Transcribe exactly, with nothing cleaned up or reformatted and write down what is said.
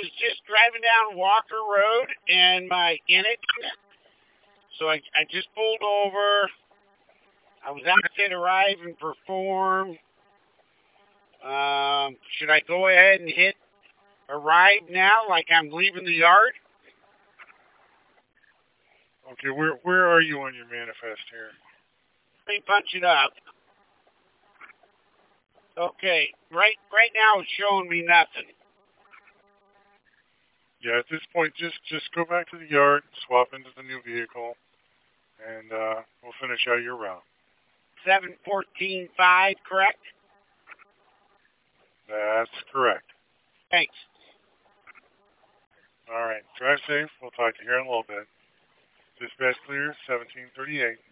was just driving down Walker Road and my Init. So I, I just pulled over. I was out to arrive and perform. Um, should I go ahead and hit arrive now, like I'm leaving the yard? Okay, where where are you on your manifest here? Let me punch it up. Okay, right right now it's showing me nothing. Yeah, at this point, just just go back to the yard, swap into the new vehicle, and uh, we'll finish out your route. Seven fourteen five, correct? That's correct. Thanks. All right, drive safe. We'll talk to you here in a little bit. Dispatch clear, seventeen thirty-eight.